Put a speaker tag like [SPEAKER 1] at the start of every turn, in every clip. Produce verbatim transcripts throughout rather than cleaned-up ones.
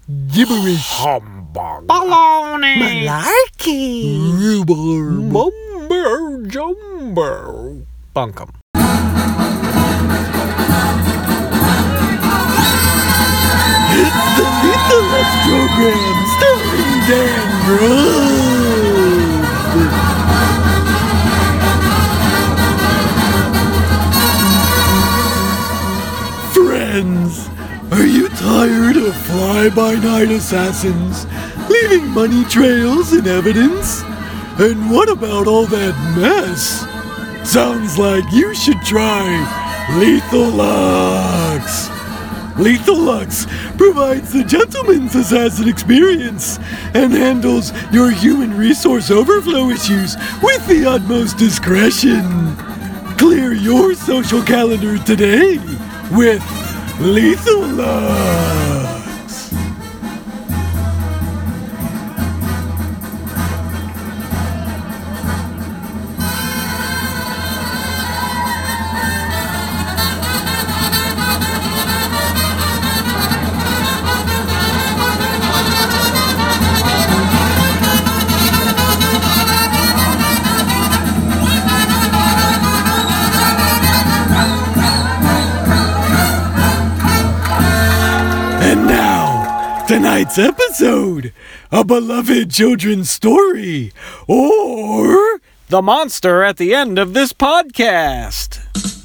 [SPEAKER 1] Gibberish.
[SPEAKER 2] Humbug.
[SPEAKER 3] Baloney.
[SPEAKER 1] Malarkey. Rhubarb.
[SPEAKER 2] Mumbo jumbo. Bunkum.
[SPEAKER 1] It's the Little Lux program starring Dan Grubb. Friends, are you tired of fly-by-night assassins leaving money trails and evidence? And what about all that mess? Sounds like you should try Lethal Lux. Lethal Lux provides the gentleman's assassin experience and handles your human resource overflow issues with the utmost discretion. Clear your social calendar today with Lethal Lux. And now, tonight's episode, a beloved children's story, or
[SPEAKER 2] The monster at the end of this podcast.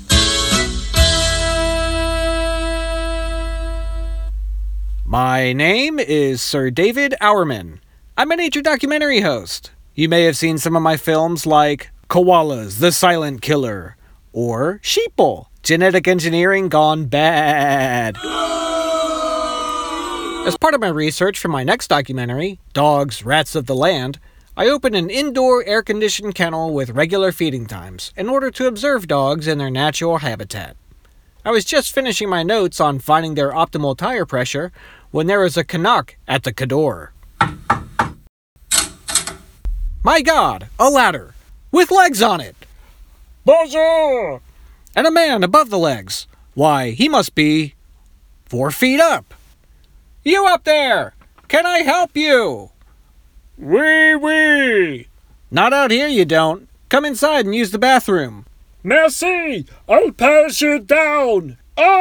[SPEAKER 2] My name is Sir David Auerman. I'm a nature documentary host. You may have seen some of my films like Koalas, the Silent Killer, or Sheeple, Genetic Engineering Gone Bad. As part of my research for my next documentary, Dogs, Rats of the Land, I opened an indoor air-conditioned kennel with regular feeding times in order to observe dogs in their natural habitat. I was just finishing my notes on finding their optimal tire pressure when there was a Canuck at the door. My God, a ladder with legs on it. Bonjour! And a man above the legs. Why, he must be four feet up. You up there! Can I help you? Oui, oui. Not out here, you don't. Come inside and use the bathroom. Merci! I'll pass you down!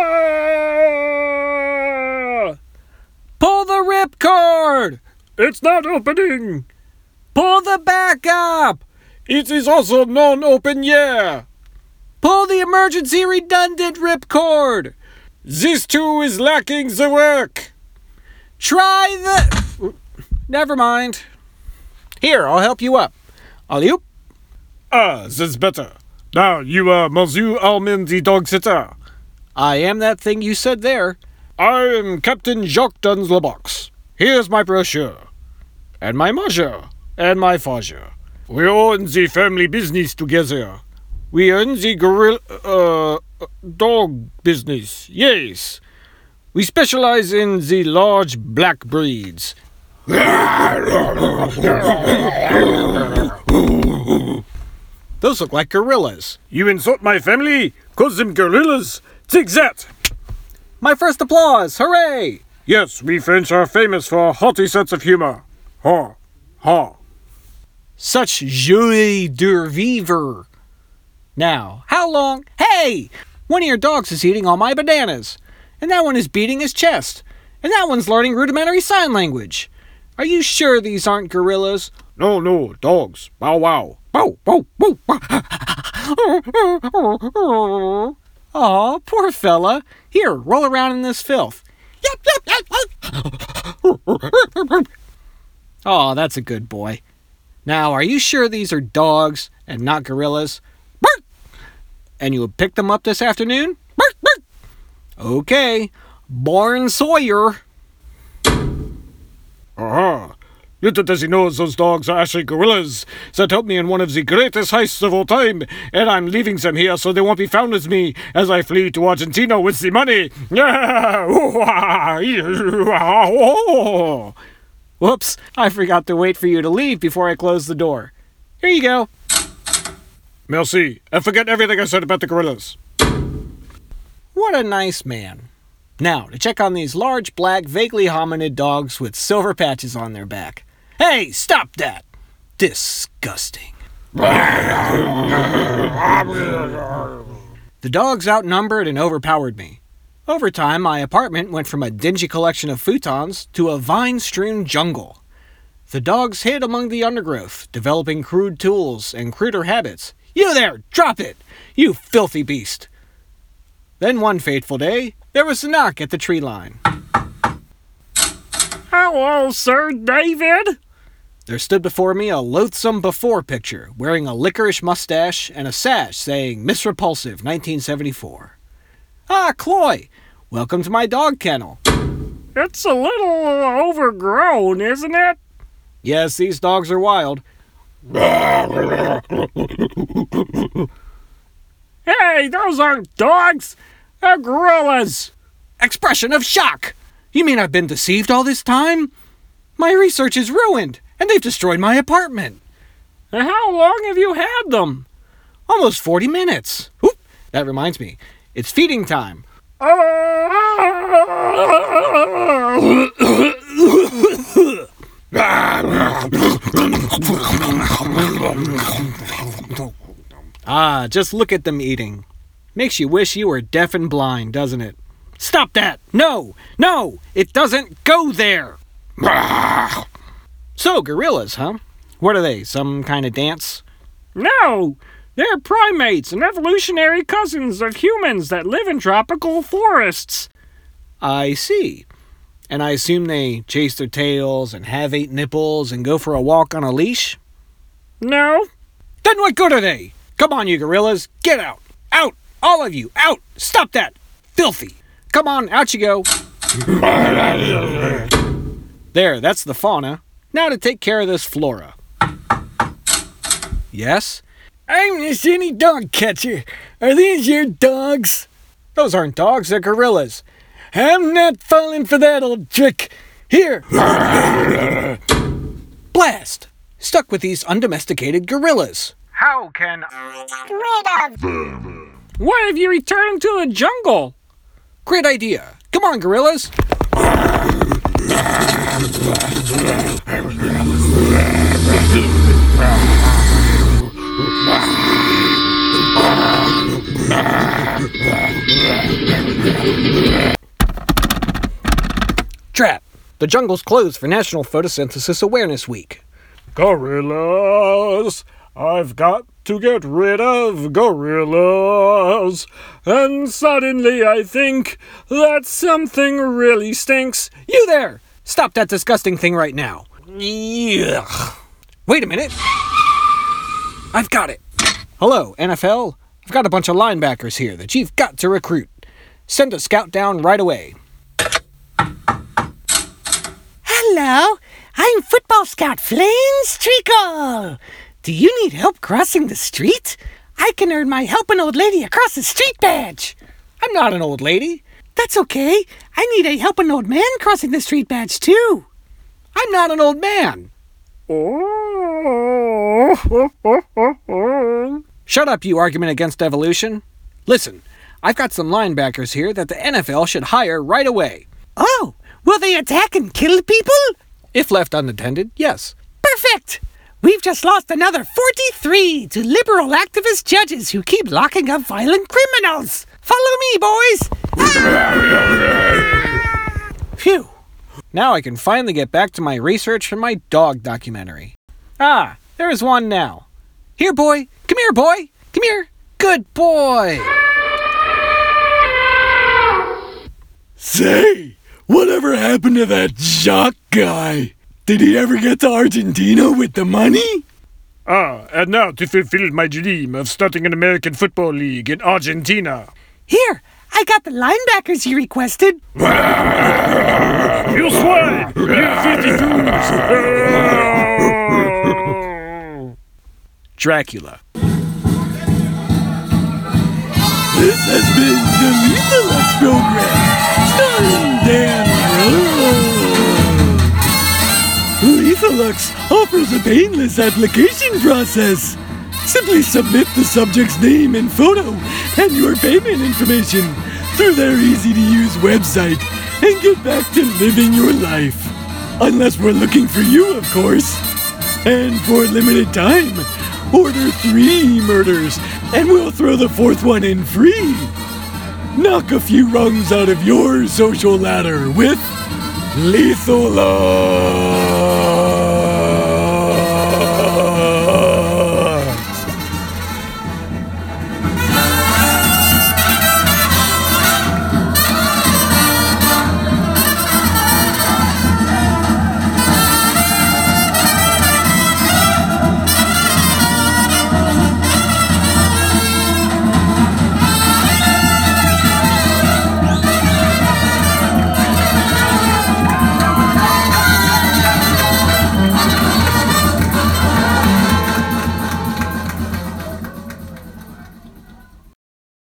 [SPEAKER 2] Ah! Pull the ripcord! It's not opening! Pull the back up! It is also non-open yet! Pull the emergency redundant ripcord! This too is lacking the work! Try the... Never mind. Here, I'll help you up. Alley-oop. Ah, that's better. Now, you are Monsieur Almond the dog sitter. I am that thing you said there. I am Captain Jacques Duns-Lebox. Here's my brochure. And my measure. And my fagure. We own the family business together. We own the gorilla... Uh, dog business. Yes. We specialize in the large black breeds. Those look like gorillas. You insult my family? Call them gorillas? Take that! My first applause! Hooray! Yes, we French are famous for a hearty sense of humor. Ha! Ha! Such joie de vivre. Now, how long... Hey! One of your dogs is eating all my bananas. And that one is beating his chest. And that one's learning rudimentary sign language. Are you sure these aren't gorillas? No, no, dogs. Bow wow. Bow, bow, bow. Aw, poor fella. Here, roll around in this filth. Yep, yep, yep, yep. Aw, that's a good boy. Now, are you sure these are dogs and not gorillas? And you would pick them up this afternoon? Okay, Born Sawyer. Aha! Little does he know those dogs are actually gorillas that helped me in one of the greatest heists of all time, and I'm leaving them here so they won't be found with me as I flee to Argentina with the money. Whoops, I forgot to wait for you to leave before I close the door. Here you go. Merci, and forget everything I said about the gorillas. What a nice man. Now, to check on these large, black, vaguely hominid dogs with silver patches on their back. Hey, stop that! Disgusting. The dogs outnumbered and overpowered me. Over time, my apartment went from a dingy collection of futons to a vine-strewn jungle. The dogs hid among the undergrowth, developing crude tools and cruder habits. You there! Drop it! You filthy beast! Then one fateful day, there was a knock at the tree line.
[SPEAKER 3] Hello, Sir David.
[SPEAKER 2] There stood before me a loathsome before picture, wearing a licorice mustache and a sash saying Miss Repulsive, nineteen seventy-four. Ah, Cloy! Welcome to my dog kennel.
[SPEAKER 3] It's a little overgrown, isn't it?
[SPEAKER 2] Yes, these dogs are wild.
[SPEAKER 3] Hey, those aren't dogs! They're gorillas!
[SPEAKER 2] Expression of shock! You mean I've been deceived all this time? My research is ruined, and they've destroyed my apartment.
[SPEAKER 3] How long have you had them?
[SPEAKER 2] Almost forty minutes. Oop, that reminds me. It's feeding time. Ah, just look at them eating. Makes you wish you were deaf and blind, doesn't it? Stop that! No! No! It doesn't go there! So, gorillas, huh? What are they, some kind of dance?
[SPEAKER 3] No! They're primates and evolutionary cousins of humans that live in tropical forests.
[SPEAKER 2] I see. And I assume they chase their tails and have eight nipples and go for a walk on a leash?
[SPEAKER 3] No.
[SPEAKER 2] Then what good are they? Come on, you gorillas, get out! Out! All of you, out! Stop that! Filthy! Come on, out you go! There, that's the fauna. Now to take care of this flora. Yes?
[SPEAKER 4] I'm the city dog catcher. Are these your dogs?
[SPEAKER 2] Those aren't dogs, they're gorillas.
[SPEAKER 4] I'm not falling for that old trick. Here!
[SPEAKER 2] Blast! Stuck with these undomesticated gorillas.
[SPEAKER 3] How can rid of them? What if you return them to the jungle?
[SPEAKER 2] Great idea. Come on, gorillas. Trap. The jungle's closed for National Photosynthesis Awareness Week.
[SPEAKER 3] Gorillas! I've got to get rid of gorillas. And suddenly I think that something really stinks.
[SPEAKER 2] You there! Stop that disgusting thing right now. Yuck. Wait a minute. I've got it. Hello, N F L. I've got a bunch of linebackers here that you've got to recruit. Send a scout down right away.
[SPEAKER 5] Hello, I'm football scout Flames Treacle. Do you need help crossing the street? I can earn my Help an Old Lady Across the Street badge.
[SPEAKER 2] I'm not an old lady.
[SPEAKER 5] That's okay. I need a Help an Old Man Crossing the Street badge too.
[SPEAKER 2] I'm not an old man.
[SPEAKER 3] Oh.
[SPEAKER 2] Shut up, you argument against evolution. Listen, I've got some linebackers here that the N F L should hire right away.
[SPEAKER 5] Oh, will they attack and kill people?
[SPEAKER 2] If left unattended, yes.
[SPEAKER 5] Perfect! We've just lost another forty-three to liberal activist judges who keep locking up violent criminals. Follow me, boys!
[SPEAKER 2] Phew. Now I can finally get back to my research for my dog documentary. Ah, there's one now. Here, boy. Come here, boy. Come here. Good boy.
[SPEAKER 1] Say, whatever happened to that Jacques guy? Did he ever get to Argentina with the money?
[SPEAKER 3] Ah, and now to fulfill my dream of starting an American football league in Argentina.
[SPEAKER 5] Here, I got the linebackers you requested.
[SPEAKER 3] You swine! You filthy fools!
[SPEAKER 2] Dracula.
[SPEAKER 1] This has been the Lethalux program, starring Dan Rose. Lethalux offers a painless application process. Simply submit the subject's name and photo and your payment information. through their easy-to-use website and get back to living your life. Unless we're looking for you, of course. And for a limited time, order three murders and we'll throw the fourth one in free. Knock a few rungs out of your social ladder with Lethal Love.